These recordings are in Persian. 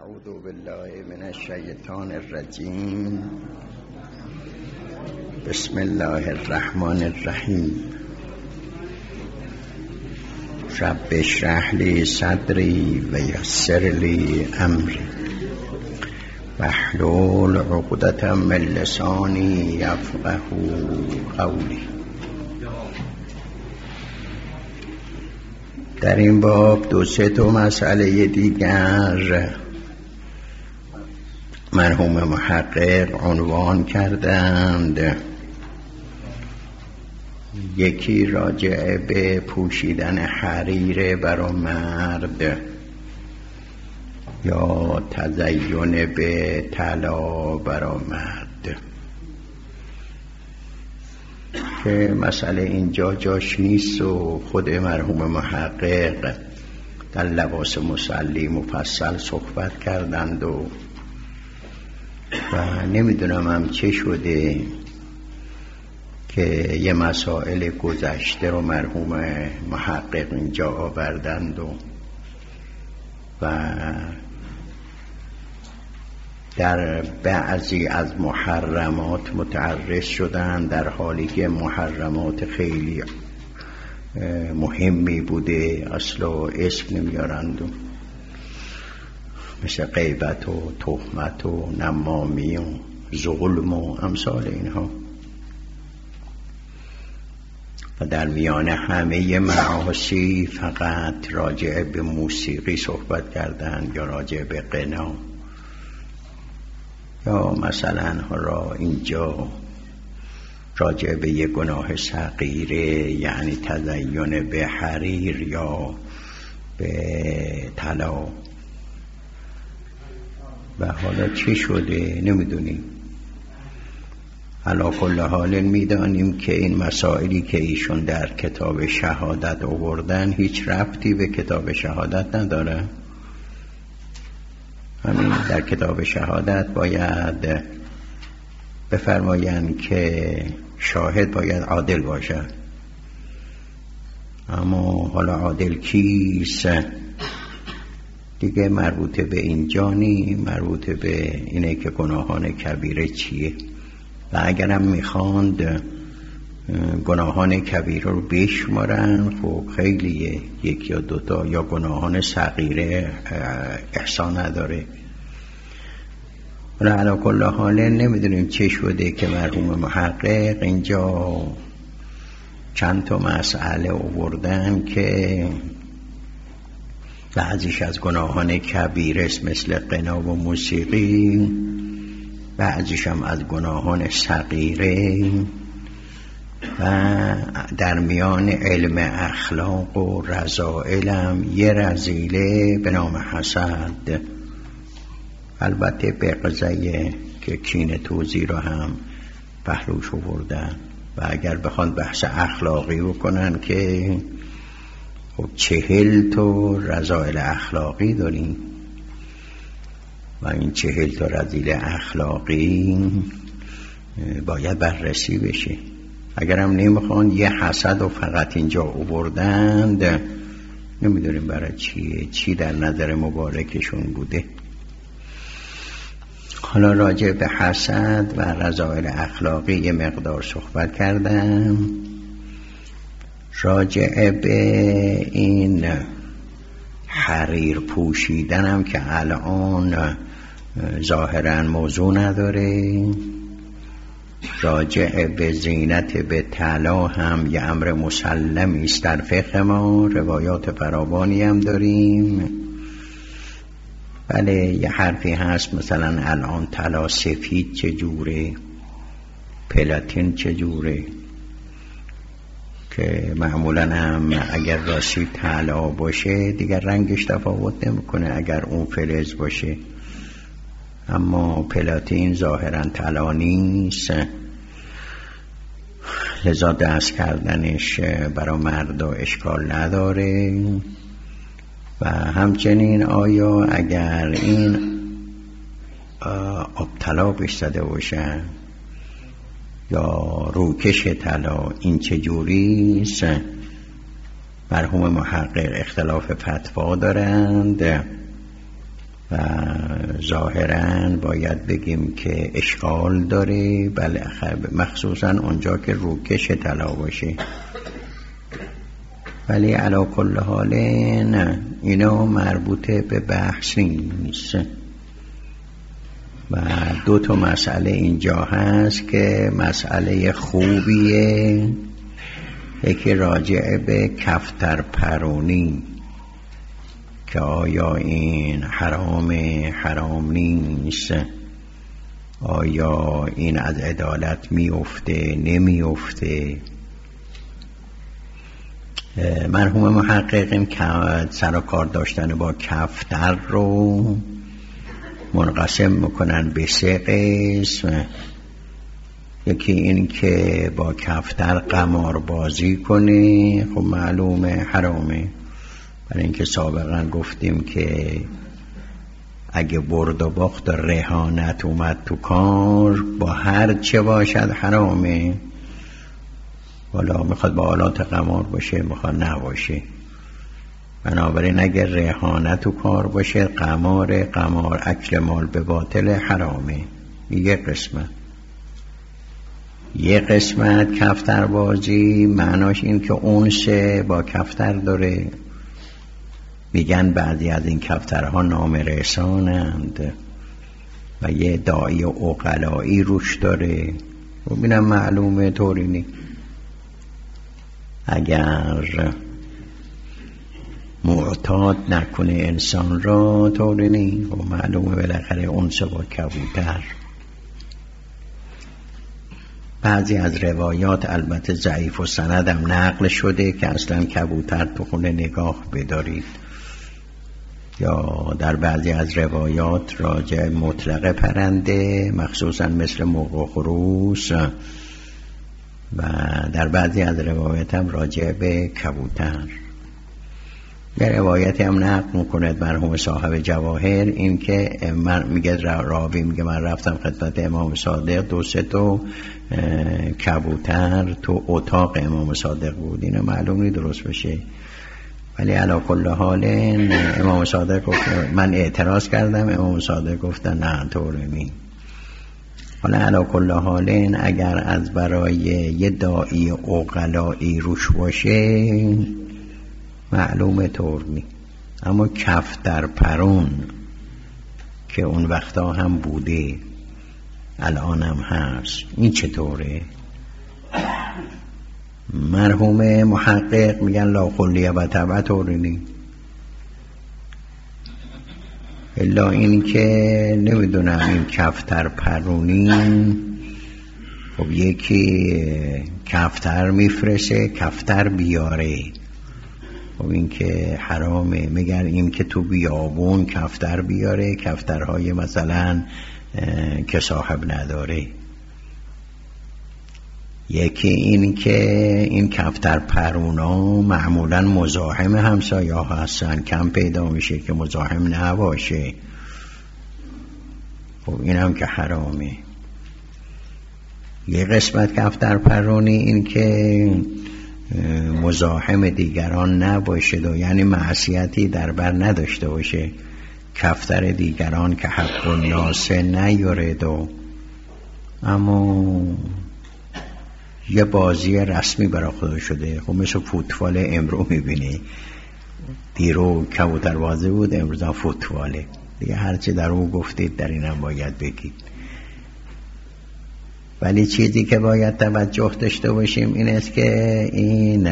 اعوذ بالله من الشیطان الرجیم. بسم الله الرحمن الرحیم. رب اشرح لی صدری و یسر لی امری واحلل عقدة من لسانی یفقهوا قولی. در این باب دو سه مسئله دیگر مرحوم محقق عنوان کردند. یکی راجع به پوشیدن حریر برای مرد یا تزین به طلا برای مرد، که مسئله اینجا جاش نیست و خود مرحوم محقق در لباس مصلی مفصل صحبت کردند و نمیدونم هم چه شده که یه مسائل گذشته رو مرحوم محقق اینجا آوردند و در بعضی از محرمات متعرض شدن، در حالی که محرمات خیلی مهمی بوده اصل و اسم نمیارند، مثل غیبت و تهمت و نمامی و ظلم و امثال اینها، و در میان همه معاصی فقط راجع به موسیقی صحبت کردن یا راجع به غنا، یا مثلا را اینجا راجع به یک گناه صغیره، یعنی تزین به حریر یا به طلا. و حالا چی شده نمیدونیم. علی کل حال میدانیم که این مسائلی که ایشون در کتاب شهادت آوردن هیچ ربطی به کتاب شهادت نداره. همین در کتاب شهادت باید بفرمایند که شاهد باید عادل باشد، اما حالا عادل کیست دیگه مربوطه به اینجا نی، مربوطه به اینه که گناهان کبیره چیه. و اگرم میخواند گناهان کبیره رو بشمارن، خب خیلیه، یک یا دوتا، یا گناهان صغیره احسان نداره. ولی علی کل حال نمیدونیم چه شده که مرحوم محقق اینجا چند تا مسئله آوردن که بعضیش از گناهان کبیره است مثل غنا و موسیقی، بعضیش هم از گناهان صغیره، و در میان علم اخلاق و رذائل هم یه رذیله به نام حسد. البته به قضیه که کینه توزی رو هم پهلوش آوردن، و اگر بخوان بحث اخلاقی بکنن که خب 40 تا رذائل اخلاقی داریم و این 40 تا رذیله اخلاقی باید بررسی بشه. اگرم نمیخوان یه حسد و فقط اینجا آوردند، نمیدونیم برای چیه، چی در نظر مبارکشون بوده. حالا راجع به حسد و رذائل اخلاقی یه مقدار صحبت کردم. راجع به این حریر پوشیدنم که الان ظاهرا موضوع نداره، راجع به زینت به طلا هم یه امر مسلمی است در فقه ما، روایات فراوانی هم داریم. بله یه حرفی هست مثلا الان طلا سفید چجوره، پلاتین چجوره، که معمولا هم اگر راستی طلا باشه دیگر رنگش تفاوت نمیکنه اگر اون فلز باشه، اما پلاتین ظاهرا طلا نیست، لذا دست کردنش برای مردا اشکال نداره. و همچنین آیا اگر این آب طلا بهش زده باشه یا روکش طلا، این چجوری است؟ مرحوم محقق اختلاف فتوا دارند و ظاهراً باید بگیم که اشکال داره، بله، مخصوصاً اونجا که روکش طلا باشه. ولی علی کل حال نه، اینا مربوط به بحث نیست. و 2 مسئله اینجا هست که مسئله خوبیه، یکی راجع به کفتر پرونی که آیا این حرام نیست، آیا این از عدالت میفته نمیفته. مرحوم محققین که سر و کار داشتن با کفتر رو منقسم میکنن به 3 قسم. یکی این که با کفتر قمار بازی کنه، خب معلومه حرامه، برای اینکه سابقا گفتیم که اگه برد و باخت و رهانت اومد تو کار، با هر چه باشد حرامه. والا میخواد با آلات قمار باشه، میخواد نباشه. بنابراین اگر رهانت تو کار باشه، قمار اکل مال به باطل حرامه. یه قسمت کفتر بازی معناش این که اونسه با کفتر داره. میگن بعضی از این کفترها نام رسانند و یه داعی عقلایی روش داره. ببینم معلومه طوری نی. اگر معتاد نکنه انسان را طوری نی، و معلومه بالاخره اونسه با کبوتر. بعضی از روایات البته ضعیف و سندم نقل شده که اصلا کبوتر تو خونه نگاه بدارید، یا در بعضی از روایات راجع مطلق پرنده، مخصوصا مثل مرغ و خروس، و در بعضی از روایات هم راجع به کبوتر. یه روایتی هم نقل میکنه مرحوم صاحب جواهر، این که من میگه راوی میگه من رفتم خدمت امام صادق 2-3 تا کبوتر تو اتاق امام صادق بود. اینو معلوم نی درست بشه، ولی علی کل حال امام صادق گفت، من اعتراض کردم، امام صادق گفتن نه طوری نی. حالا علی کل حال اگر از برای یه داعی عقلایی روش باشه معلومه طور نی. اما کفتر پرون که اون وقتا هم بوده، الان هم هست، این چطوره؟ مرحوم محقق میگن لا خلیه و تبع طوری نی، الا این که نمیدونم این کفتر پرونی، خب یکی کفتر میفرسه کفتر بیاره، خب این که حرامه. مگر این که تو بیابون کفتر بیاره، کفترهای مثلا که صاحب نداره. یکی این که این کفتر پرونا معمولا مزاحم همسایه ها هستن، کم پیدا میشه که مزاحم نباشه، خب این هم که حرامه. یه قسمت کفتر پرونی این که مزاحم دیگران نباشه، یعنی معصیتی در بر نداشته باشه، کفتر دیگران که حق الناس نیارد، اما یه بازی رسمی برای خدا شده. خب مثل فوتبال امرو میبینی، دیرو کبوتر بازی بود، امروز هم فوتباله دیگه، هرچی در او گفتید در اینم باید بگید. ولی چیزی که باید توجه داشته باشیم این است که این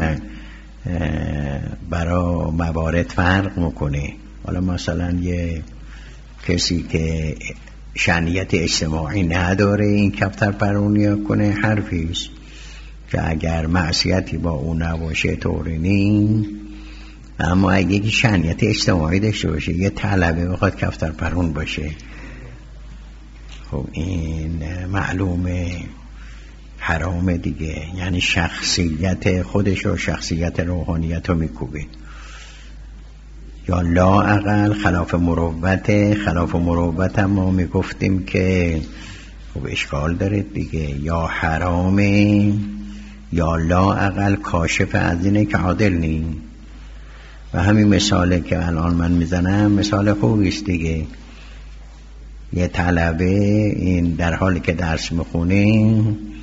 برای موارد فرق میکنه. حالا مثلا یه کسی که شأنیت اجتماعی نداره این کفتر پرونی کنه، حرفیست که اگر معصیتی با اون نباشه طوری نی. اما اگه شأنیت اجتماعی داشته باشه، یه طلبه بخواد کفتر پرون باشه، خب این معلومه حرام دیگه، یعنی شخصیت خودش و شخصیت روحانیت رو میکوبه. یا لا اقل خلاف مروت هم ما میگفتیم که خب اشکال داره دیگه، یا حرامه یا لا اقل کاشف از اینه که عادل نی. و همین مثاله که الان من میزنم مثال خوبیست دیگه. یه طلبه این در حالی که درس میخونه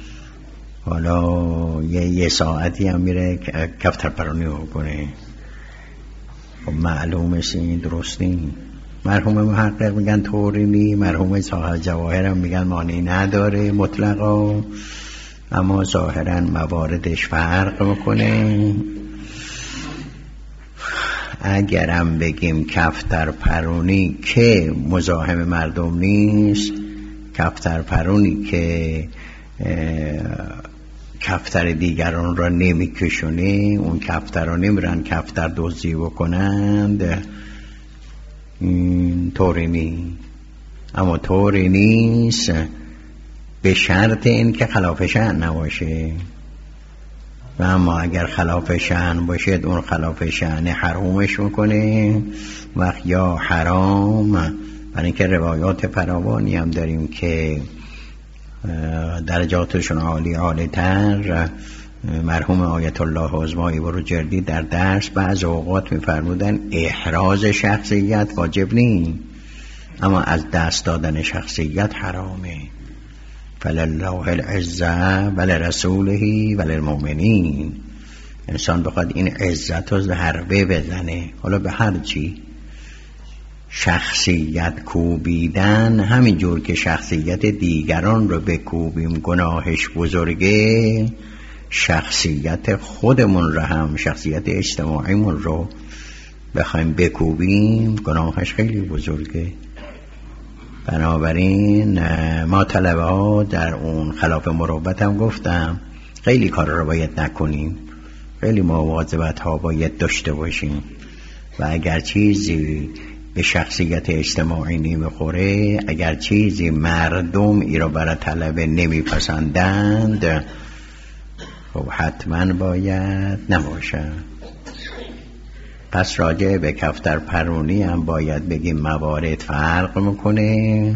حالا یه ساعتی هم میره کفتر پرانی بکنه، خب معلومه این درست نیست. مرحوم محقق میگن طوری نی، مرحوم صاحب جواهر هم میگن مانعی نداره مطلقا، اما ظاهرا مواردش فرق میکنه. اگرم بگیم کفتر پرونی که مزاحم مردم نیست، کفتر پرونی که کفتر دیگران را نمیکشونه، اون کفتر را نمیرن کفتر دزدی بکنند، طوری نیست. اما طوری نیست به شرط این که خلاف شأن نباشه. و اما اگر خلاف شأن باشد اون خلاف شأن حرامش میکنه وقت یا حرام. برای اینکه روایات فراوانی هم داریم که درجاتشون عالی تر. مرحوم آیت الله عظمایی بروجردی در درس بعض اوقات میفرمودن احراز شخصیت واجب نیست، اما از دست دادن شخصیت حرامه. فلله العزة ولرسوله وللمؤمنین. انسان بخواد این عزت رو ضربه بزنه، حالا به هر چی، شخصیت کوبیدن همینجور که شخصیت دیگران رو بکوبیم گناهش بزرگه، شخصیت خودمون رو هم، شخصیت اجتماعیمون رو بخوایم بکوبیم گناهش خیلی بزرگه. بنابراین ما طلبه ها در اون خلاف مروت هم گفتم خیلی کار رو باید نکنیم، خیلی مواظبت ها باید داشته باشیم و اگر چیزی به شخصیت اجتماعی نمیخوره، اگر چیزی مردم ای رو برای طلبه نمیپسندند، خب حتما باید نباشه. پس راجع به کفتر پرونی هم باید بگیم موارد فرق میکنه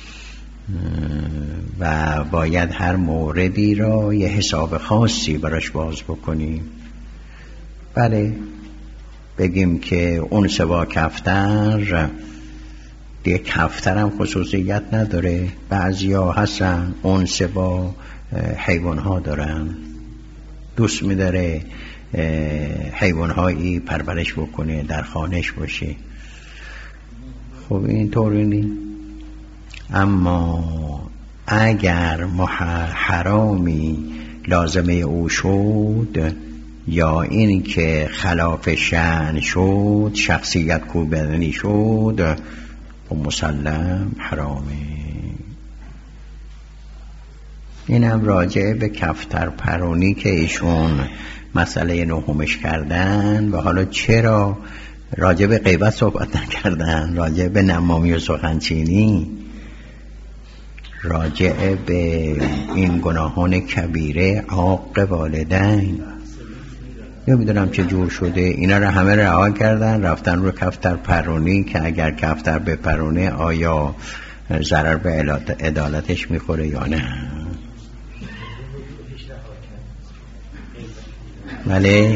و باید هر موردی را یه حساب خاصی براش باز بکنیم. بله بگیم که اون سوا کفتر، دیگه کفتر هم خصوصیت نداره، بعضی ها هستن اون سوا حیوان ها دارن، دوست می‌داره حیوان‌هایی پرورش بکنه، در خانهش باشه، خب این طوری نیست. اما اگر حرامی لازمه او شد یا این که خلاف شأن شد، شخصیت کوبیدنی شد، و مسلم حرامه. اینم راجع به کفتر پرونی که ایشون مسئله نهمش کردن. و حالا چرا راجع به غیبت صحبت نکردن، راجع به نمامی و سخنچینی، راجع به این گناهان کبیره، عاق والدین؟ نمیدونم چه جور شده اینا رو همه رها کردن، رفتن رو کفتر پرونی که اگر کفتر به پرونه آیا ضرر به عدالتش میخوره یا نه. بله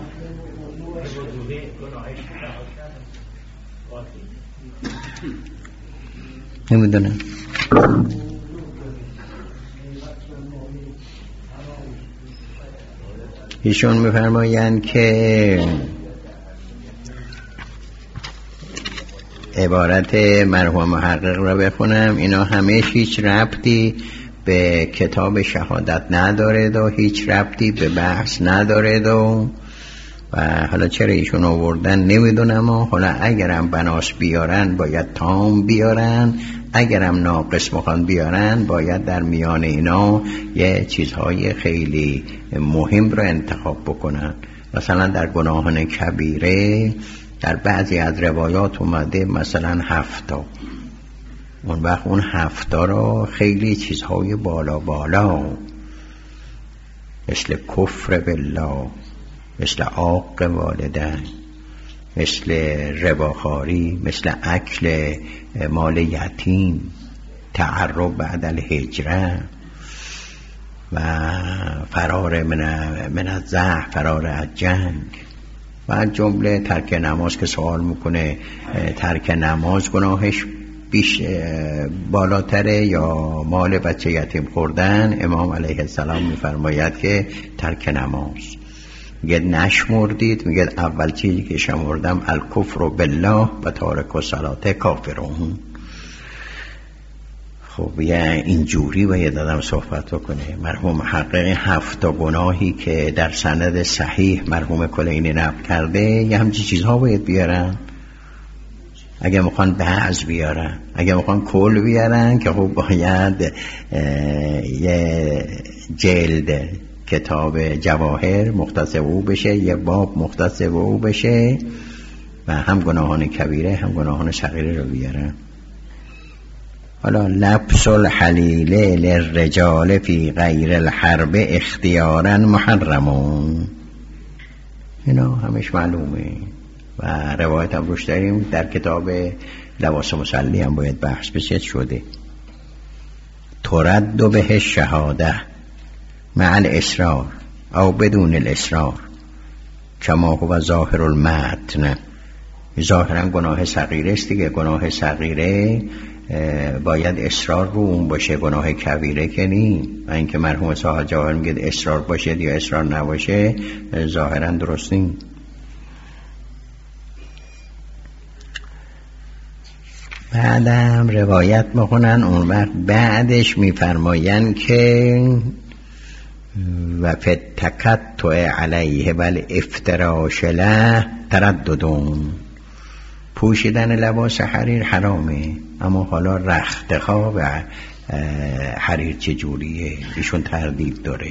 نمیدونم. ایشون میفرمایند که عبارت مرحوم محقق را بخونم، اینا همه هیچ ربطی به کتاب شهادت نداره و هیچ ربطی به بحث نداره و حالا چرا ایشون آوردن نمیدونم. حالا اگرم بناس بیارن باید تام بیارن، اگرم ناقص مخوان بیارن باید در میان اینا یه چیزهای خیلی مهم رو انتخاب بکنن. مثلا در گناهان کبیره در بعضی از روایات اومده مثلا 7 تا، اون وقت اون 7 تا رو خیلی چیزهای بالا مثل کفر بالله، مثل عاق والدین، مثل رباخواری، مثل اکل مال یتیم، تعرب بعد الهجره و فرار من الزحف، فرار از جنگ و جمله ترک نماز که سوال میکنه ترک نماز گناهش بالاتره یا مال بچه یتیم خوردن، امام علیه السلام میفرماید که ترک نماز. میگه نشمردید، میگه اول چیزی که شمردم الکفر بالله و تارک الصلاة کافرون. خب یه اینجوری باید آدم صحبت بکنه. مرحوم محقق 7 گناهی که در سند صحیح مرحوم کلینی نقل کرده یه همچین چیزها باید بیارن. اگه میخوان بعض بیارن، اگه میخوان کل بیارن که خب باید یه جلد کتاب جواهر مختص به او بشه، یه باب مختص به او بشه و هم گناهان کبیره هم گناهان صغیره رو بیارن. حالا لبس الحلیله للرجال فی غیر الحرب اختیارا محرمون، اینا همش معلومه و روایت هم روش داریم. در کتاب لباس مسلی هم باید بحث بشه شده. ترد به شهاده مع الاصرار او بدون الاصرار کما هو ظاهر المتن. ظاهرا گناه صغیره است دیگه. گناه صغیره باید اصرار رو اون باشه، گناه کبیره که نی. و اینکه مرحوم صاحب جواهر میگه اصرار باشه یا اصرار نباشه ظاهرا درست نی. بعدم روایت میکنن اون وقت بعدش میفرماین که و فتکتع علیه بل افتراش له ترددون. پوشیدن لباس حریر حرامه، اما حالا رختخواب و حریر چجوریه ایشون تردید داره.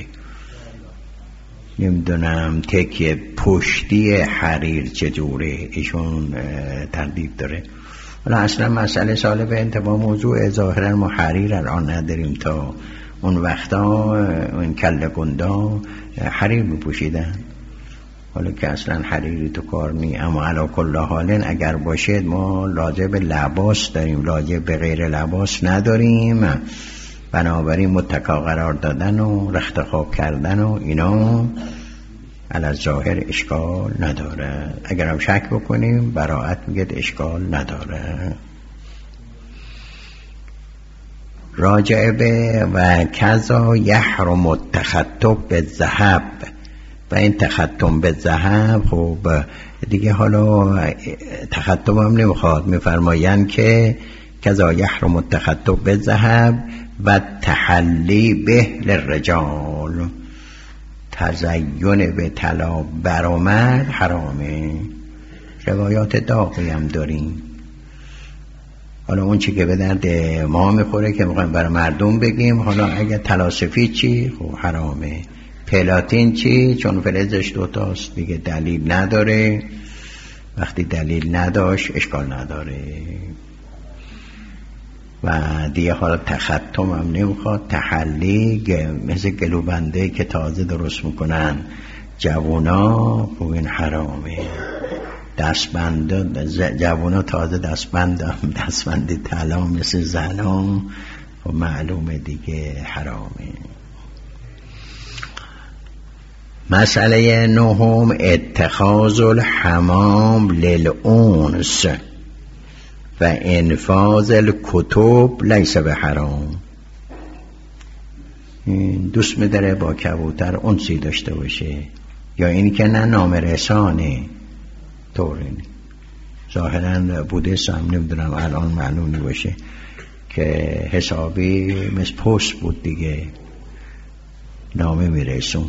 نمیدونم تکیه پشتی حریر چجوره ایشون تردید داره. حالا اصلا مسئله سال به انتباه موضوع ظاهرا ما حریر الان نداریم. تا اون وقتا اون کله گندا حریر میپوشیدن، حالا که اصلا حریری تو کار نی. اما علا کل حالن اگر باشه ما لازم به لباس داریم، لازم به غیر لباس نداریم. بنابراین متکا قرار دادن و رختخواب کردن و اینا علی ظاهر اشکال نداره. اگر هم شک بکنیم براءت میگه اشکال نداره. راجع به و کذا یحرم التخطب بالذهب و این تختم به ذهب. خب دیگه حالا تختم هم نمیخواد، میفرمایند که کذا یحرم التخطب به ذهب و تحلی به للرجال. تزین به طلا برآمد حرامه. روایات داغی هم داریم. حالا اون چی که به درد ما میخوره که میخوایم برای مردم بگیم. حالا اگه طلا سفید چی؟ خب حرامه. پلاتین چی؟ چون فلزش دوتاست دیگه دلیل نداره. وقتی دلیل نداشت اشکال نداره. و دیگه حالا تختم هم نمیخواد. تحلی مثل گلوبنده که تازه درست میکنن جوونا، خب این حرامه. دستبند جوونا تازه دستبند طلا مثل زنا، خب معلومه دیگه حرامه. مسئله نهم اتخاذ الحمام للانس و انفاذ الکتب لیس به حرام. دوست می‌داره با کبوتر انسی داشته باشه، یا اینی که نه نامرسانه طوری. ظاهراً بودیست هم نمیدونم الان معلومی باشه که حسابی مثل پست بود دیگه، نامه میرسون.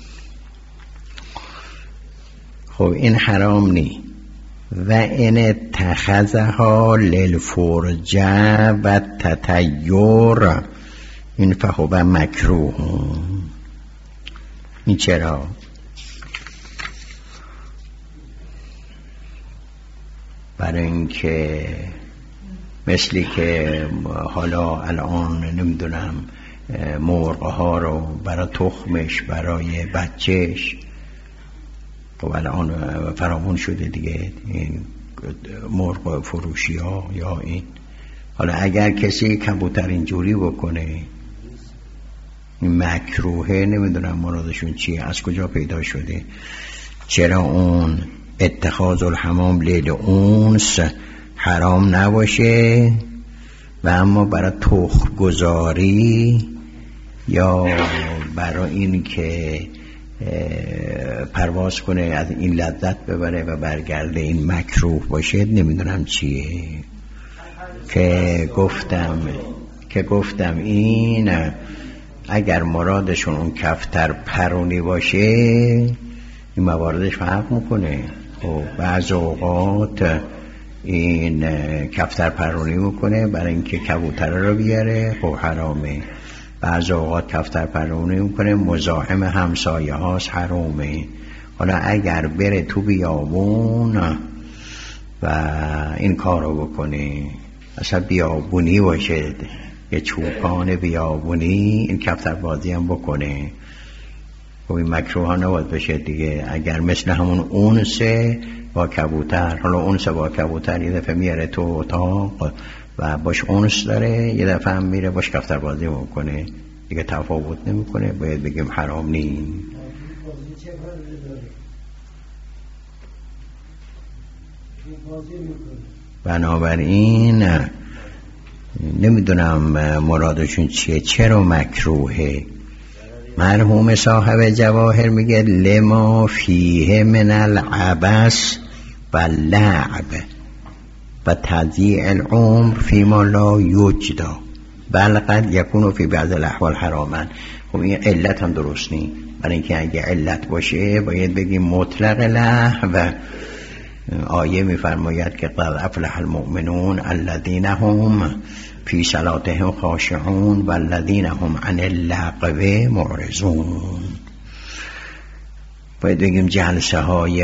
خب این حرام نی. و این اتخذها للفرجه و تطیر این فهو مکروه. این چرا؟ برای اینکه مثلی که حالا الان نمیدونم مرغ ها رو برای تخمش، برای بچهش، خب الان فراوان شده دیگه این مرغ فروشی ها یا این. حالا اگر کسی کبوتر اینجوری بکنه این مکروهه، نمیدونم مرادشون چیه، از کجا پیدا شده. چرا اون اتخاذ الحمام لیل اونس حرام نباشه و اما برای تخم گذاری یا برای این که پرواز کنه از این لذت ببره و برگرده این مکروه باشه، نمیدونم چیه که گفتم این اگر مرادشون اون کفتر پرونی باشه این مواردش فرق میکنه. و بعض اوقات این کفتر پرونی میکنه برای اینکه کبوتر رو بیاره، خب حرامه. بعض اوقات کفتر پرونی میکنه مزاحم همسایه هاست، حرامه. حالا اگر بره تو بیابون و این کار رو بکنه، اصلا بیابونی باشه، یه چوپان بیابونی، این کفتر بازی هم بکنه، خب این مکروه ها نباید بشه دیگه. اگر مثل همون اونسه با کبوتر، حالا اونسه با کبوتر یه دفعه میاره تو اتاق و باش اونس داره، یه دفعه هم میره باش کفتر بازی میکنه، دیگه تفاوت نمیکنه، باید بگیم حرام نی. بنابراین نمیدونم مرادشون چیه، چرا مکروهه. مرحوم صاحب جواهر میگه لما فیه من العبث و لعب و تضییع العمر فیما لا یجدا بل قد یکون فی بعض الاحوال حراما. خب این علت هم درست نی، برای اینکه اگه علت باشه باید بگیم مطلق لهو. و آیه میفرماید که قد افلح المؤمنون الذین هم فی صلاتهم خاشعون والذین هم عن اللغو معرضون. باید بگیم جلسه های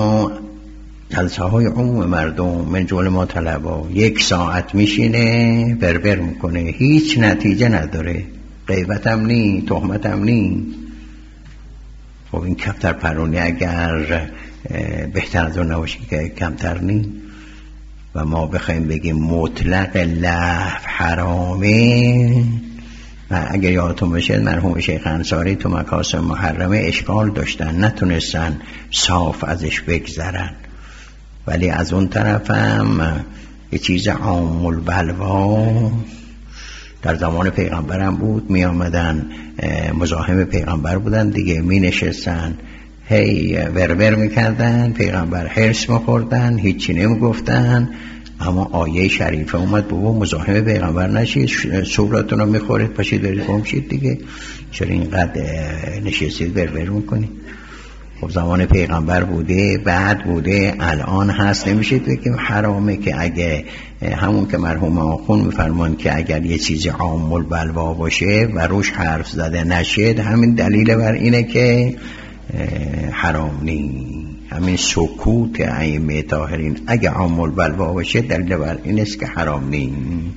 عموم مردم من جمله ما طلبا 1 ساعت میشینه بربر میکنه، هیچ نتیجه نداره، غیبت هم نی، تهمت هم نی. خب این کفتر پرونی اگر بهتر از اون نباشه که کمتر نی. و ما بخوایم بگیم مطلق لهو حرامه، و اگر یادتون باشه مرحوم شیخ انصاری تو مکاسب محرمه اشکال داشتن، نتونستن صاف ازش بگذرن. ولی از اون طرف هم یه چیز عام البلوا در زمان پیغمبرم بود، می آمدن مزاحم پیغمبر بودن دیگه، می نشستن هی ورور میکردن، پیغمبر حرص میخوردن، هیچی نمیگفتن. اما آیه شریفه اومد بابا مزاحم پیغمبر نشید، صورتون رو میخورید، پاشید برید گم شید دیگه، چرا اینقدر نشستید ورور میکنید؟ خب زمان پیغمبر بوده، بعد بوده، الان هست، نمیشید بگیم حرامه. که اگه همون که مرحوم آخون میفرمان که اگر یه چیزی عام البلوا باشه و روش حرف زده نشد، همین دلیل بر اینه که حرام نی. همین سکوت ائمه طاهرین اگه عام البلوا باشه دلیل بر این است که حرام نی.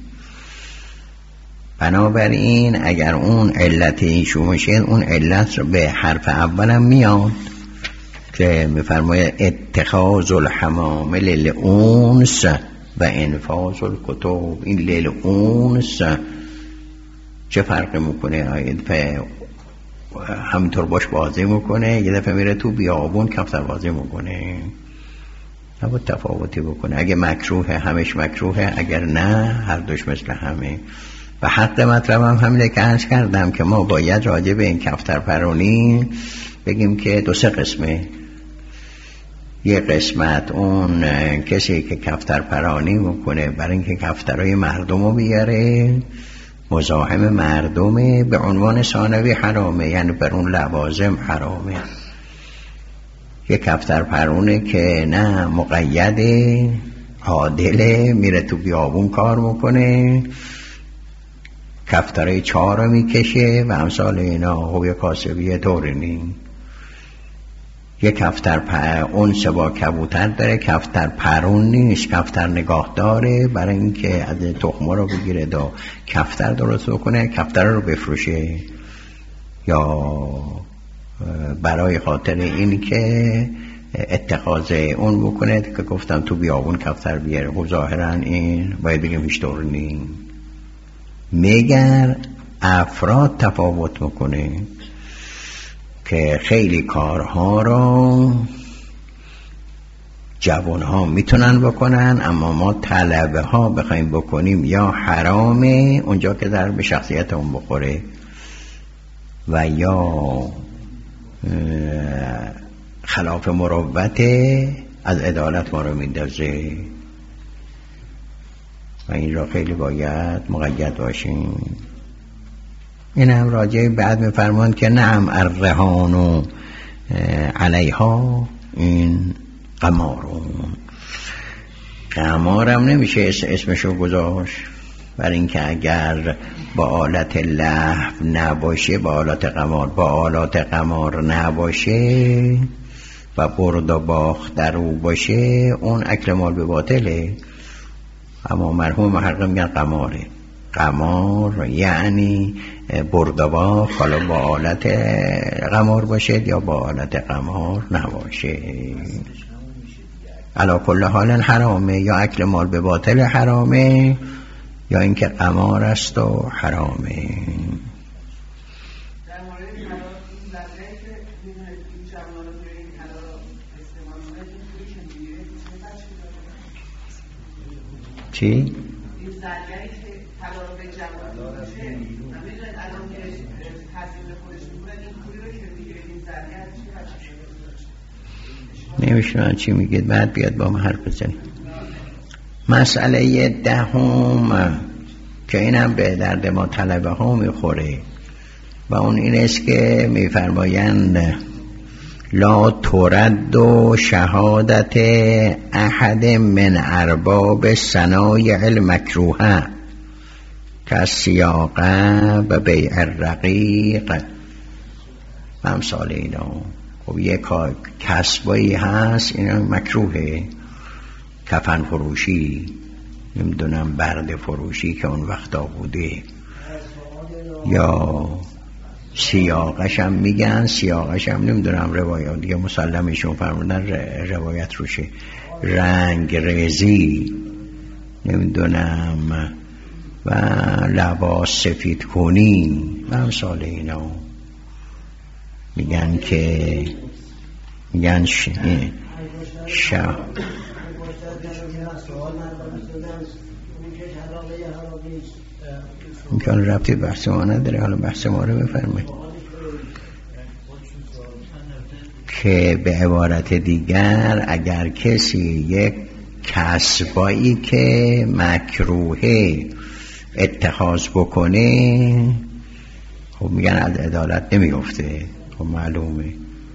بنابراین اگر اون علت ایشون باشه، اون علت به حرف اولم میاد که میفرماید اتخاذ الحمام للانس و انفاذ الکتب. این للانس چه فرقی میکنه؟ همینطور باش بازی میکنه، یه دفعه میره تو بیابون کفتر بازی میکنه، نباید تفاوتی بکنه. اگه مکروه همش مکروه، اگر نه هر دوش مثل همه. و حق مطلبم همینه که عرض کردم که ما باید راجع به این کفتر پرونی بگیم که 2-3 قسمه. یه قسمت اون کسی که کفتر پرانی میکنه برای اینکه کفترهای مردم رو بیاره، مزاحم مردمه، به عنوان ثانوی حرامه، یعنی بر اون لوازم حرامه. یه کفتر پرونه که نه مقیده، عادله، میره تو بیابون کار میکنه، کفترهای 4 رو میکشه و امثال اینا. خوبی کاسبیه طوری نیم. یه کفتر اونس با کبوتر داره، کفتر پرون نیست، کفتر نگاه داره برای اینکه از تخمه رو بگیره دا کفتر درست بکنه، کفتر رو بفروشه، یا برای خاطر این که اتخاذ اون بکنه که گفتم تو بیابون کفتر بیاره. خب ظاهرا این باید بگیم هیچ طور نیم. مگر افراد تفاوت میکنه که خیلی کارها رو جوانها میتونن بکنن، اما ما طلبه ها بخوایم بکنیم یا حرامه اونجا که در به شخصیت اون بخوره و یا خلاف مروت از عدالت ما رو میندازه و این را خیلی باید مقید باشیم. این هم راجعه بعد میفرمان که نعم الرهان علیها این قمارم نمیشه اسمشو گذاشت، برای اینکه اگر با آلت لهو نباشه با آلات قمار نباشه و برد و باخت در او باشه اون اکل مال به باطله. اما مرحوم محقق میگن قمار یعنی برد و باخت، حالا با آلت قمار باشه یا با آلت قمار نباشه، علا کل حال حرامه، یا اکل مال به باطل حرامه یا اینکه قمار است و حرامه. چی؟ نمیشونن چی میگید، بعد بیاد با ما حرف بزنیم. مسئله دهم که اینم به درد ما طلبه ها میخوره و اون این است که میفرمایند لا ترد شهادت احد من ارباب صنایع المکروهه که سیاقه و بیع الرقیق و امثال اینا. خب یک کسبایی هست اینا مکروهه، کفن فروشی، نمیدونم برد فروشی که اون وقتا بوده، یا سیاقش هم میگن، سیاقش هم نمیدونم روایات دیگه مسلمشون فرمودن روایت روشه، رنگ ریزی نمیدونم و لباس سفید کنی و امثال اینا. میگن که میگن میگن ربطی بحث ما نداره، حالا بحث ما رو بفرمایید. که به عبارت دیگر اگر کسی یک کسبایی که مکروهه اتخاذ بکنه خب میگن از عدالت نمیفته. خب معلومه،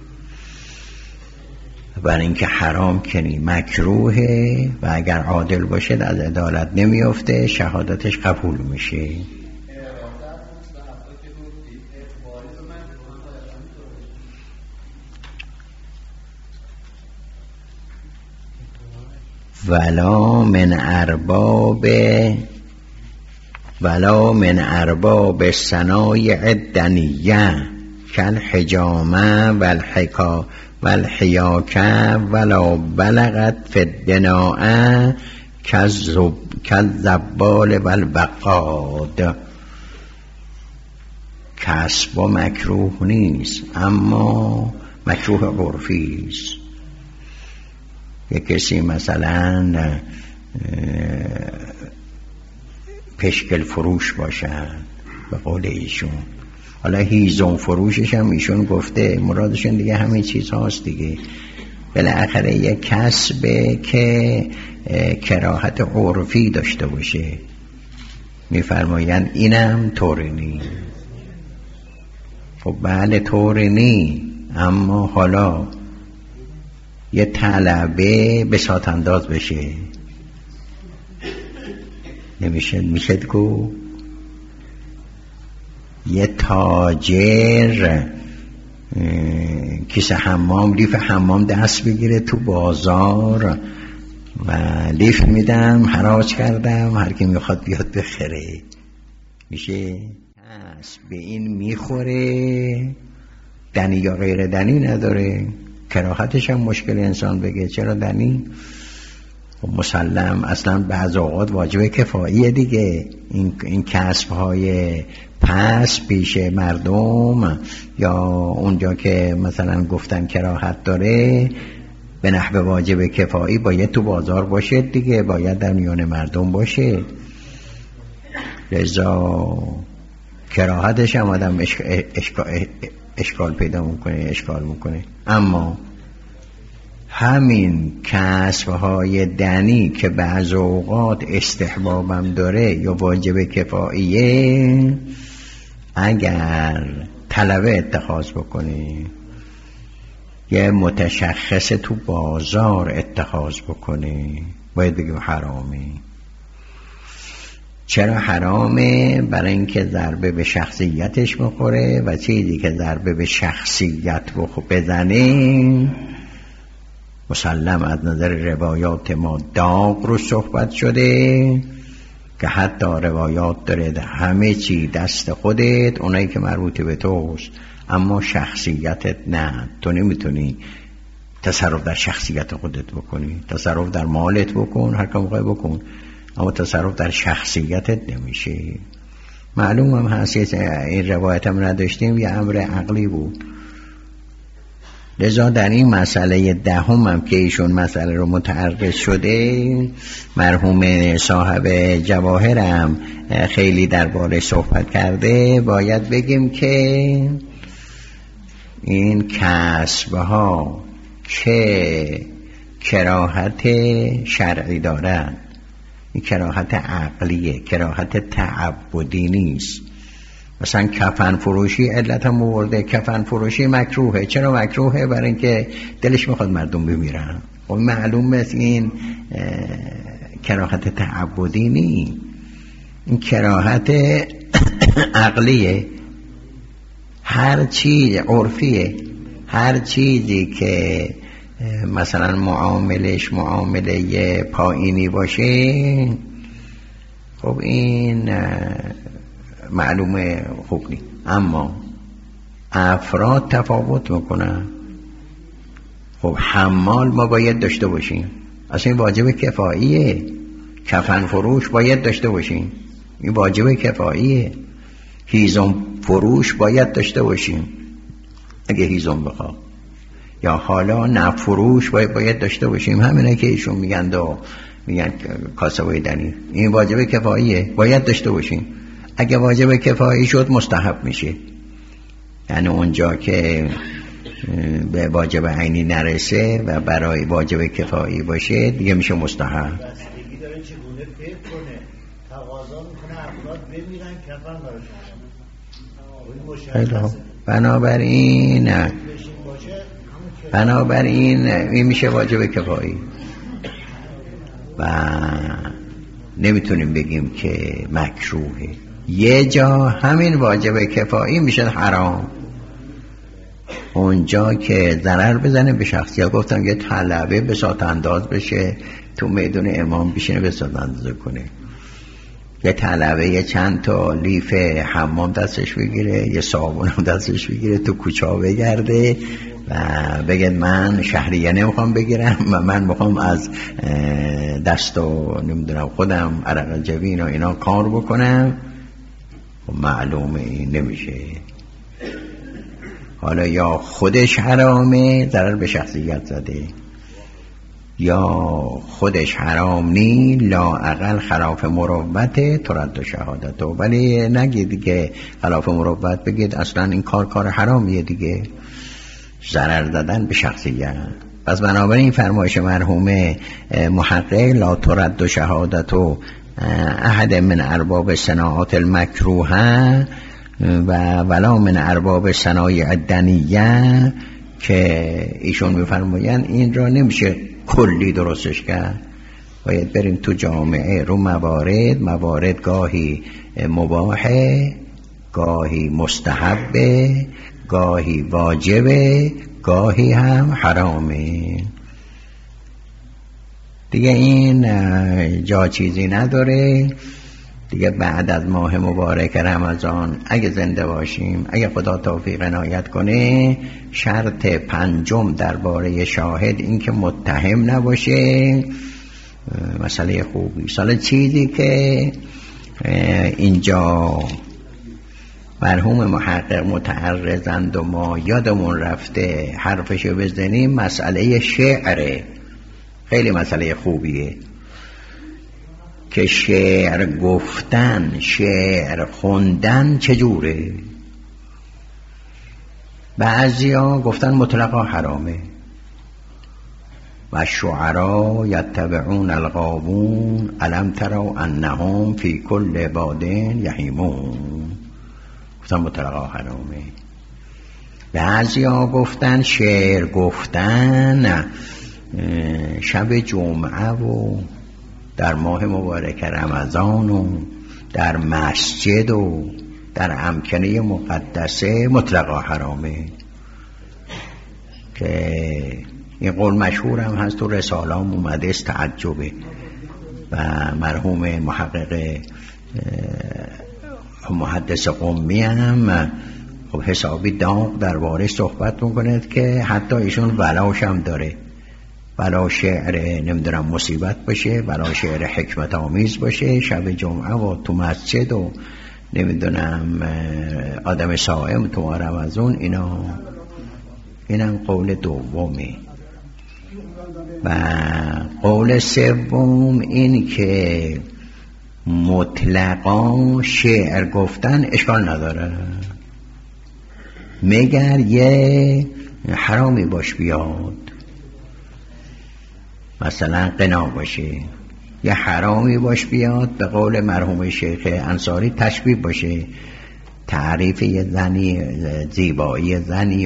برای اینکه حرام کنی مکروهه و اگر عادل باشه از عدالت نمیفته، شهادتش قبول میشه. ولا من ارباب صنایع الدنیه کالحجامه والحیاکه ولا بلغت فی الدناء کالزبال والبقاد. کسب مکروه نیست اما مکروه عرفی است. یک کسی مثلا پشکل فروش باشن به قول ایشون، حالا هیزم فروشش هم ایشون گفته مرادشون دیگه همین چیز هاست دیگه، بالاخره یک کسبه که کراهت عرفی داشته باشه. میفرمایند اینم طوری نی. خب بله طوری نی، اما حالا یه طلبه بساط انداز بشه نمیشه، میشه گفت یه تاجر کیسه حمام، لیف حمام دست بگیره تو بازار و لیف میدم حراج کردم هر کی میخواد بیاد بخره، میشه؟ پس به این میخوره، دنی یا غیر دنی نداره. کراهتش هم مشکل انسان بگه چرا دنی؟ مسلم اصلا بعض اوقات واجب کفاییه دیگه. این کسب های پس پیش مردم یا اونجا که مثلا گفتن کراهت داره به نحو واجب کفایی باید تو بازار باشه دیگه، باید در میان مردم باشه. لذا کراهتش هم آدم اشکال پیدا میکنه، اشکال میکنه. اما همین کسب‌های دنی که بعض اوقات استحبابم داره یا واجب کفاییه، اگر طلبه اتخاذ بکنی یه متشخص تو بازار اتخاذ بکنی، باید بگیم حرامی. چرا حرامه؟ برای اینکه ضربه به شخصیتش میخوره و چیزی که ضربه به شخصیت بزنه مسلم از نظر روایات ما داغ رو صحبت شده که حتی روایات داره همه چی دست خودت، اونایی که مربوط به توست، اما شخصیتت نه. تو نمیتونی تصرف در شخصیت خودت بکنی، تصرف در مالت بکن، هر کار موقع بکن، اما تصرف در شخصیتت نمیشه. معلوم هم هست این روایت هم نداشتیم، یه امر عقلی بود. لذا در این مسئله دهم هم که ایشون مسئله رو متعرض شده، مرحوم صاحب جواهرم خیلی درباره صحبت کرده، باید بگیم که این کسبها که کراهت شرعی دارند، این کراهت عقلیه، کراهت تعبدی نیست. مثلا کفن فروشی علت هم آورده، کفن فروشی مکروهه. چرا مکروهه؟ برای اینکه دلش میخواد مردم بمیرن. خب معلوم است این کراهت تعبدی نیست، این کراهت عقلیه. هر چیز عرفیه، هر چیزی که مثلا معاملش معامله پایینی باشه، خب این معلومه خوب نیست. اما افراد تفاوت میکنن. خب حمال ما باید داشته باشیم، اصلا این واجب کفاییه. کفن فروش باید داشته باشیم، این واجب کفاییه. هیزم فروش باید داشته باشیم اگه هیزم بخواه، یا حالا نفروش باید داشته باشیم. همینه که ایشون میگن کاسبای دنی، این واجب کفاییه، باید داشته باشیم. اگه واجب کفایی شد مستحب میشه، یعنی اونجا که به واجب عینی نرسه و برای واجب کفایی باشه دیگه میشه مستحب. بستگی داره چگونه فکر کنه، تقاضا میکنه افراد بمیرن کفن براش. بنابراین این میشه واجب کفایی و نمیتونیم بگیم که مکروهه. یه جا همین واجب کفایی میشه حرام، اونجا که ضرر بزنه به شخصیت. گفتم یه طلبه بساط انداز بشه تو میدون امام بشینه بساط انداز کنه، یه طلبه یه چند تا لیف حمام دستش بگیره، یه صابون هم دستش بگیره، تو کوچه بگرده و بگه من شهریه نمیخوام بگیرم و من میخوام از دست و نمیدونم خودم عرق جبین و اینا کار بکنم. و معلومه این نمیشه. حالا یا خودش حرامه، ضرر به شخصیت زده، یا خودش حرام نی، لااقل خلاف مروت ترد شهادت. ولی نگید که خلاف مروت، بگید اصلا این کار حرامیه دیگه، ضرر زدن به شخصیت. پس بنابراین فرمایش مرحوم محقق لا ترد شهادت و احد من ارباب صناعات المکروهه و ولا من ارباب صنایع الدنیه، که ایشون میفرمایند این را نمیشه کلی درستش کرد، باید بریم تو جامعه رو موارد گاهی مباحه، گاهی مستحبه، گاهی واجبه، گاهی هم حرامه دیگه. این جا چیزی نداره دیگه. بعد از ماه مبارک رمضان اگه زنده باشیم، اگه خدا توفیق عنایت کنه، شرط پنجم درباره شاهد این که متهم نباشه، مسئله خوبی. سال چیزی که اینجا مرحوم محقق متعرضند و ما یادمون رفته حرفشو بزنیم. مسئله شعره خیلی مسئله خوبیه که شعر گفتن، شعر خوندن چجوره. بعضیا گفتن مطلقا حرامه. و شعرا یتبعون الغاوون الم تروا انهم فی کل بادن یهیمون، گفتن مطلقا حرامه. بعضیا گفتن شعر گفتن شب جمعه و در ماه مبارک رمضان و در مسجد و در امکنه مقدسه مطلقا حرامه، که این قول مشهور هم هست، تو رسالام اومده است، تعجبه. و مرحوم محقق محدث قمی هم خب حسابی داغ در بارش صحبت میکنه که حتی ایشون ولاش هم داره، ولا شعر نمیدونم مصیبت باشه، ولا شعر حکمت آمیز باشه شب جمعه و تو مسجد و نمیدونم آدم صائم تو رمضان، اینم قول دومی. و قول سوم این که مطلقا شعر گفتن اشکال نداره، مگر یه حرامی باش بیاد، مثلا قنا باشه، یه حرامی باش بیاد، به قول مرحوم شیخ انصاری تشبیه باشه، تعریف یه زنی، زیبایی زنی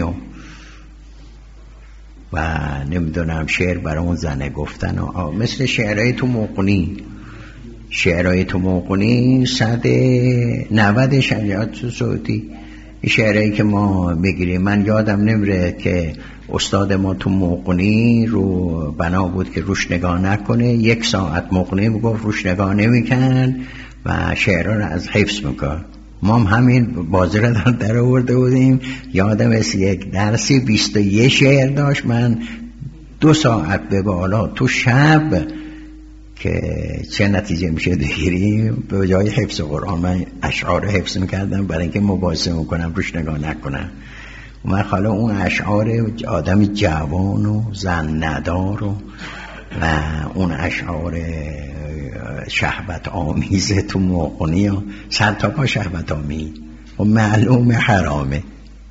و نمیدونم شعر برای اون زنه گفتن و مثل شعرهای تو مقنی. شعرهای تو مقنی 190 شریعت صوتی، شعرهایی که ما بگیریم. من یادم نمیره که استاد ما تو مقنی رو بنا بود که روش نگاه نکنه، 1 ساعت مقنی میگفت روش نگاه نمیکن و شعرها رو از حفظ میکن. ما هم همین بازی رو در آورده بودیم. یادم است یک درسی 21 شعر داشت، من 2 ساعت به بالا تو شب که چه نتیجه میشه بگیریم، به جای حفظ قرآن من اشعار حفظ میکردم برای اینکه مباحثه میکنم روش نگاه نکنم. من حالا اون اشعار آدم جوان و زن ندار و اون اشعار شهوت آمیزه تو مقنی و سر تا پا شهوت آمیز و معلوم حرامه،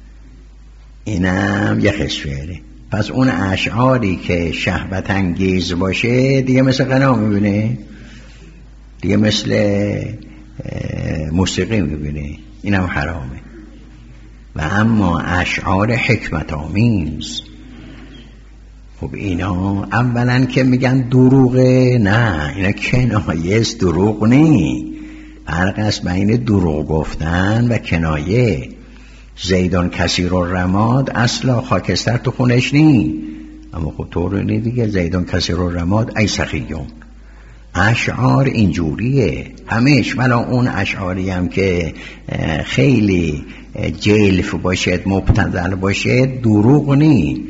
اینم یه خشوره. پس اون اشعاری که شهوت انگیز باشه دیگه مثل غنا میبینه، دیگه مثل موسیقی میبینه، اینم حرامه. و اما اشعار حکمت آمیز، خب اینا اولا که میگن دروغه، نه اینا کنایه است، دروغ نی. فرق است بین دروغ گفتن و کنایه. زیدان کثیر الرماد اصلا خاکستر تو خونش نی، اما خب طور نی دیگه، زیدان کثیر الرماد ای سخیون. اشعار اینجوریه همیش، ولی اون اشعاری هم که خیلی جلف باشد، مبتذل باشد، دروغ نی،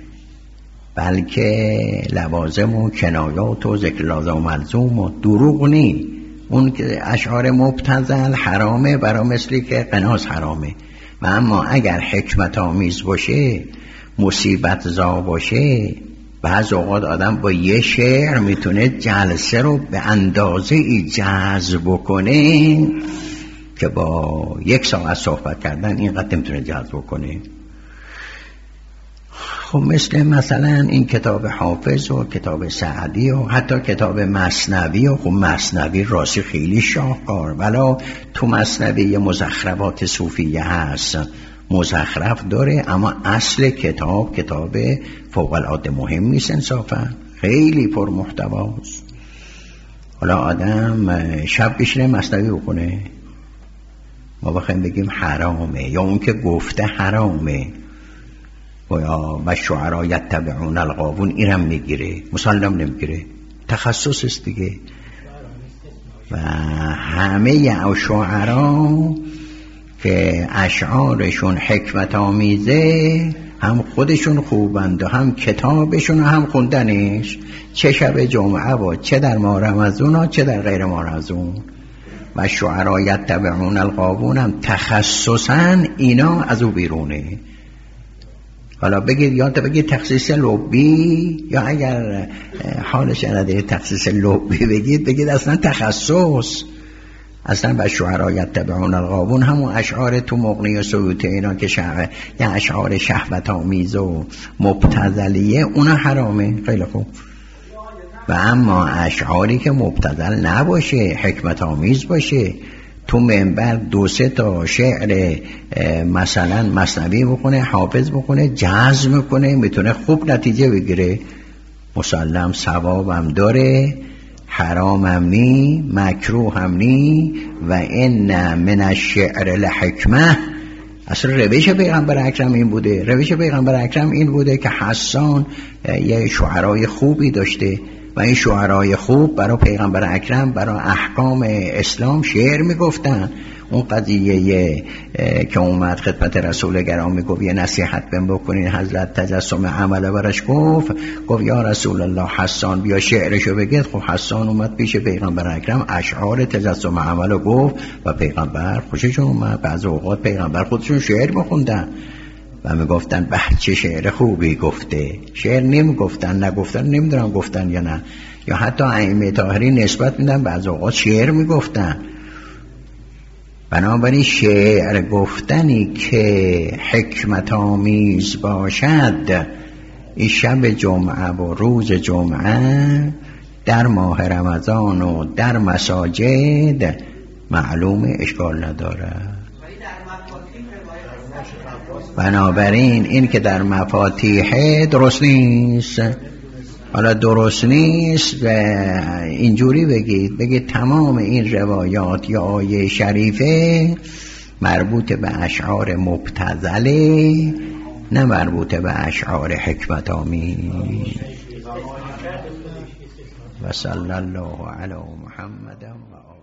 بلکه لوازم و کنایات و ذکر لازم و ملزوم و دروغ نی. اون که اشعار مبتذل حرامه، برای مثلی که قناز حرامه. و اما اگر حکمت آمیز باشه، مصیبت زا باشه، بعض اوقات آدم با یه شعر میتونه جلسه رو به اندازه ای جذب کنه که با 1 ساعت صحبت کردن اینقدر میتونه جذب کنه. خب مثلا این کتاب حافظ و کتاب سعدی و حتی کتاب مثنوی و خب مثنوی راستی خیلی شاهکار، ولی تو مثنوی مزخرفات صوفیه هست، مزخرف داره، اما اصل کتاب فوق العاده مهم نیست، انصافا خیلی پر محتواست. حالا آدم شب بشینه مثنوی بکنه، ما بخوایم بگیم حرامه، یا اون که گفته حرامه، و شعرا یتبعون الغاوون اینم میگیره، مسلم نمیگیره، تخصص است دیگه. و همه شعرا که اشعارشون حکمت آمیزه، هم خودشون خوبند و هم کتابشون و هم خوندنش، چه شب جمعه و چه در ماه رمضان و چه در غیر ماه رمضان. و شعرا یتبعون الغاوون هم تخصصا اینا از او بیرونه. حالا بگید یا بگید تخصیص لبی، یا اگر حالش نداره تخصیص لبی بگید اصلا تخصص. اصلا و شعرا یتبعون الغاوون همون اشعار تو مغنی و سیوطی اینا که یا اشعار شهوت آمیز و مبتذلیه اونا حرامه. خیلی خوب. و اما اشعاری که مبتذل نباشه، حکمت آمیز باشه، تو منبر 2-3 تا شعر مثلا مثنوی بخونه، حافظ بخونه، جزم کنه، میتونه خوب نتیجه بگیره، مسلم ثواب هم داره، حرام هم نی، مکروه هم نی. و ان من الشعر لحکمه. اصلا روش پیغمبر اکرم این بوده. روش پیغمبر اکرم این بوده که حسان یه شعرای خوبی داشته و این شعرای خوب برای پیغمبر اکرم برای احکام اسلام شعر میگفتن. اون قضیه که اومد خدمت رسول گرامی گفت یه نصیحت بهم بکنین، حضرت تجسم عمله برش گفت یا رسول الله حسان بیا شعرشو بگید. خب حسان اومد پیش پیغمبر اکرم اشعار تجسم عمله گفت و پیغمبر خوشش اومد. بعض اوقات پیغمبر خودشون شعر میخوندن و میگفتن به چه شعر خوبی گفته. شعر نمیگفتن، نگفتن، نمیدونم گفتن یا نه، یا حتی ائمه طاهرین نسبت میدن بعض اوقات شعر میگفتن. بنابراین شعر گفتنی که حکمت آمیز باشد این شب جمعه و روز جمعه در ماه رمضان و در مساجد معلوم اشکال نداره. بنابراین این که در مفاتیح درست نیست. حالا درست نیست و اینجوری بگید تمام این روایات یا آیه شریفه مربوط به اشعار مبتذله، نه مربوط به اشعار حکمت آمیز. و صلی الله علی محمد و